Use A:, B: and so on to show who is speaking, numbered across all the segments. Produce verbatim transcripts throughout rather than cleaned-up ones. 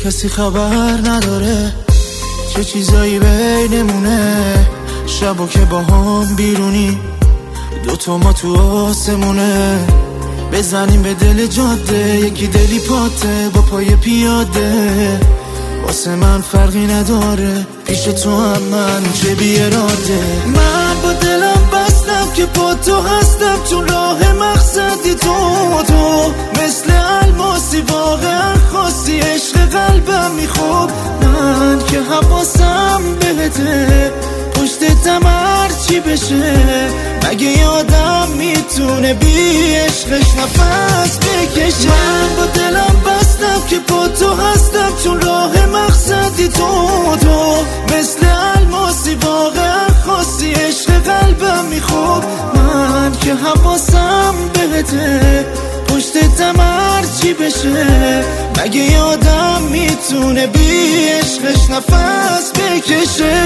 A: هیچ کسی خبر نداره چه چیزایی بینمونه. شبا که با هم بیرونی دوتا ما تو آسمونه، بزنیم به دل جاده یکی دلی پاته با پای پیاده. واسه من فرقی نداره پیش تو هم من چه بی اراده. من با دلم بستم که با تو هستم، چون راه مقصدی تو تو مثل الماسی واقعا خاصی، عشق قلبم میخواب من که حواسم بهته. پشتتم هرچی بشه مگه یادم میتونه بی عشقش نفس بکشه. من با دلم بستم که با تو هستم، چون راه مقصدی تو تو مثل الماسی واقعا خاصی، عشق قلبم میخواب من که حواسم بهته. پشتتم هرچی بشه مگه یادم میتونه بی عشقش نفس بکشه.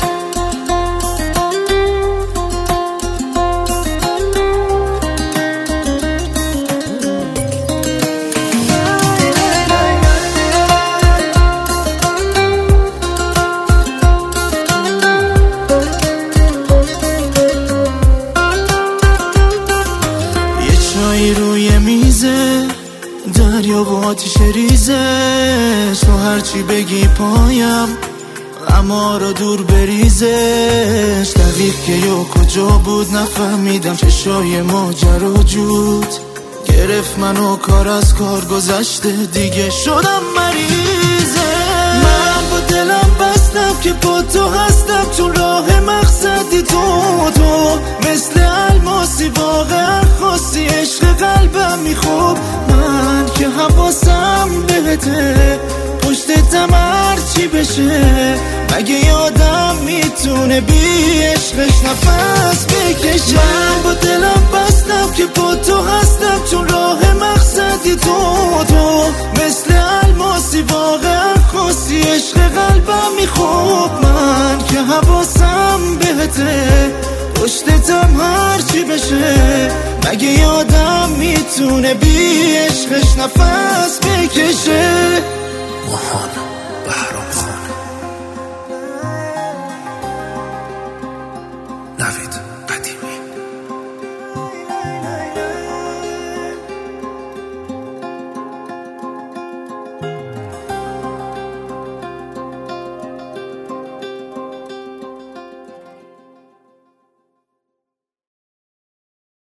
A: روی میزه دریا و آتیش ریزش، تو هرچی بگی پایم اما رو دور بریزش. دقیق که یا کجا بود نفهمیدم، چشای ماجرا جود گرفت منو، کار از کار گذشته دیگه شدم مریضه. من با دلم بستم که با تو هستم، چون راه مقصدی تو تو مثل الماسی واقعا خاصی، عشق قلبم میخواب من که حواسم بهته. پشتتم هرچی بشه مگه یادم میتونه بی عشقش نفس بکشه. من با دلم بستم که با تو هستم، چون راه مقصدی تو تو مثل الماسی واقعا خاصی، عشق قلبم میخواب من که حواسم بهته. پشتتم هرچی بشه مگه یادم میتونه بی عشقش نفس بکشه.